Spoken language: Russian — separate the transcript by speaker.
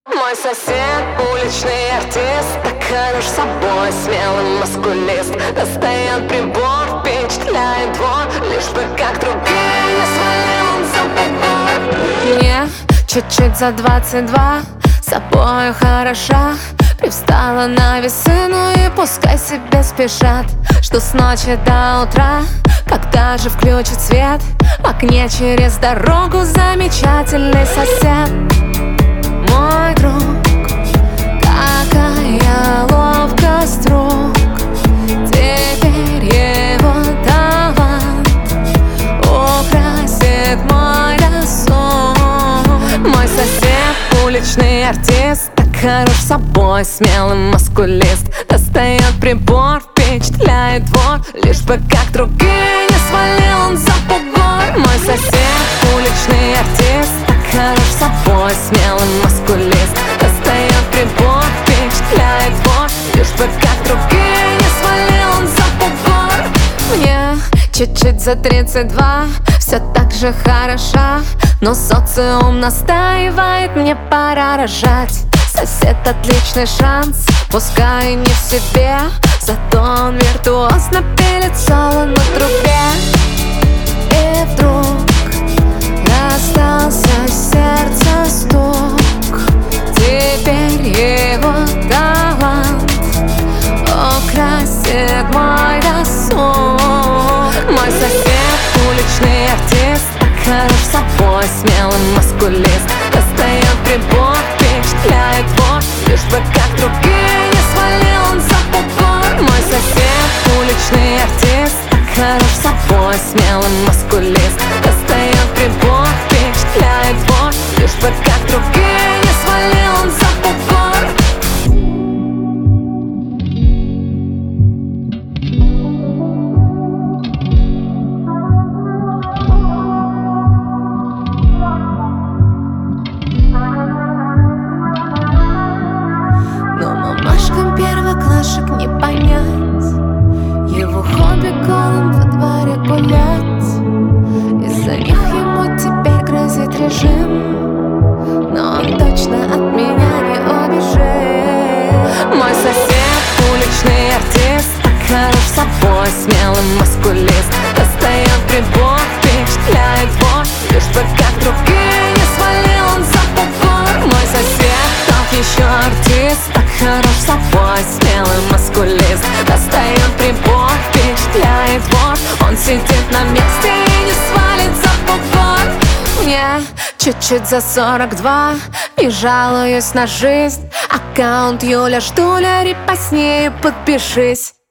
Speaker 1: Мой сосед, уличный артист, так хорош собой, смелый маскулист. Достает прибор, впечатляет двор, лишь бы как другие не свалил он за бугор.
Speaker 2: Мне чуть-чуть за 22, собою хороша. Привстала на весы, ну и пускай себе спешат. Что с ночи до утра, когда же включит свет, в окне через дорогу замечательный сосед. Мой друг, какая ловкость рук, теперь его талант украсит мой досуг.
Speaker 1: Мой сосед, уличный артист, так хорош собой, смелый маскулист. Достает прибор, впечатляет двор, лишь бы как другие не свалил он за бугор. Мой сосед, уличный артист, так хорош собой, смелый маскулист. Достает прибор, впечатляет двор, лишь бы как другие не свалил он за бугор.
Speaker 2: Мне чуть-чуть за 32, все так же хороша, но социум настаивает, мне пора рожать. Сосед отличный шанс, пускай не в себе, зато он виртуозно пилит соло на трубе. И вдруг раздался сердце стук, теперь его талант украсит мой досуг.
Speaker 1: Мой сосед, уличный артист, так хорош собой, смелый маскулист. Достает прибор, впечатляет двор, лишь бы как другие не свалил он за бугор. Мой сосед, уличный артист, так хорош собой, смелый маскулист. Достает прибор, впечатляет двор, лишь бы как другие не свалил он за бугор.
Speaker 2: Мамашкам первоклашек не понять его хобби голым во дворе гулять. Из-за них ему теперь грозит режим, но он точно от меня не убежит.
Speaker 1: Мой сосед, уличный артист, так хорош собой, смелый маскулист. Достает прибор, впечатляет двор, лишь бы как другие не свалил он за бугор. Мой сосед, тот еще артист, так хорош собой, смелый маскулист. Достает прибор, впечатляет двор, он сидит на месте и не свалит за бугор.
Speaker 2: Мне чуть-чуть за 42, не жалуюсь на жизнь. Аккаунт Юля Штуля, репостни и подпишись.